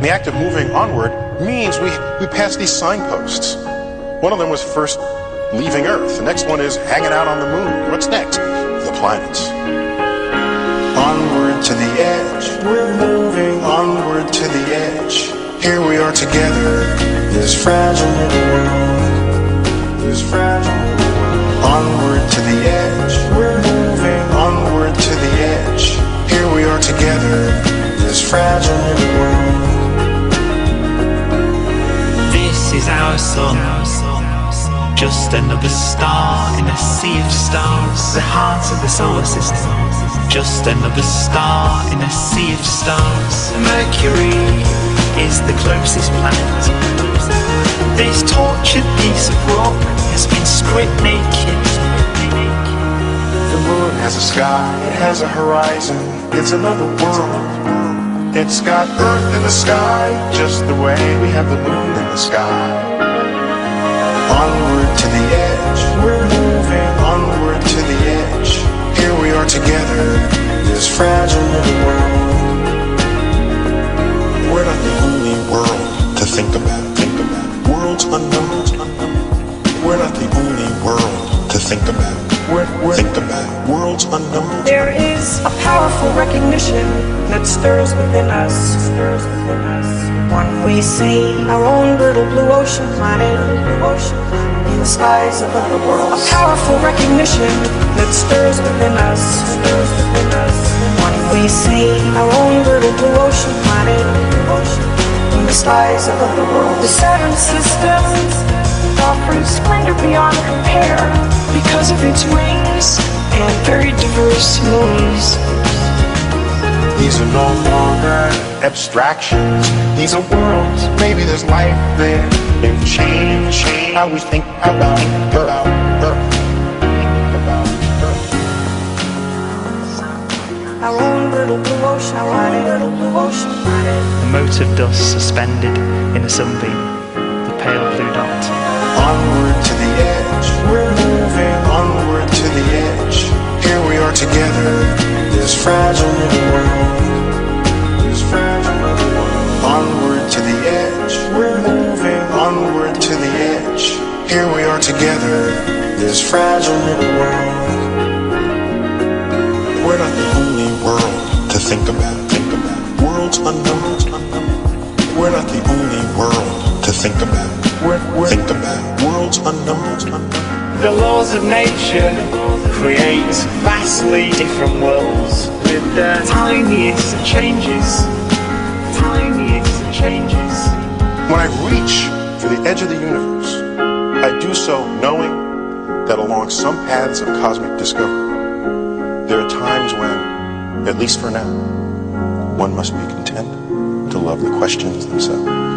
And the act of moving onward means we pass these signposts. One of them was first leaving Earth. The next one is hanging out on the moon. What's next? The planets. Onward to the edge. We're moving onward to the edge. Here we are together. This fragile little world. This fragile little world. Onward to the edge. We're moving onward to the edge. Here we are together. This fragile little world. This is our sun. Just another star in a sea of stars. The heart of the solar system. Just another star in a sea of stars. Mercury is the closest planet. This tortured piece of rock has been stripped naked. The moon has a sky, it has a horizon. It's another world. It's got Earth in the sky, just the way we have the moon in the sky. Onward to the edge, we're moving onward to the edge. Here we are together, this fragile little world. We're not the only world to think about. Worlds unknown. We're not the only world to think about. Think about worlds unknown. There is a powerful recognition that stirs within us. When we see our own little blue ocean planet in the skies of other worlds. A powerful recognition that stirs within us. When we see our own little blue ocean planet in the skies of other worlds. The Saturn system offers splendor beyond compare because of its rings and very diverse moons. These are no longer abstractions. These are worlds. Maybe there's life there. They've changed how we think about Earth. Our own little blue ocean, our own little blue ocean planet. A mote of dust suspended in a sunbeam. The pale blue dot. Onward to the edge. We're moving onward to the edge. Here we are together. This fragile little world. This fragile little world. Onward to the edge. We're moving onward to the edge. Here we are together. This fragile little world. We're not the only world to think about. Worlds unknown. We're not the only world to think about. Think about worlds unknown. The laws of nature create vastly different worlds with the tiniest changes. When I reach for the edge of the universe, I do so knowing that along some paths of cosmic discovery, there are times when, at least for now, one must be content to love the questions themselves.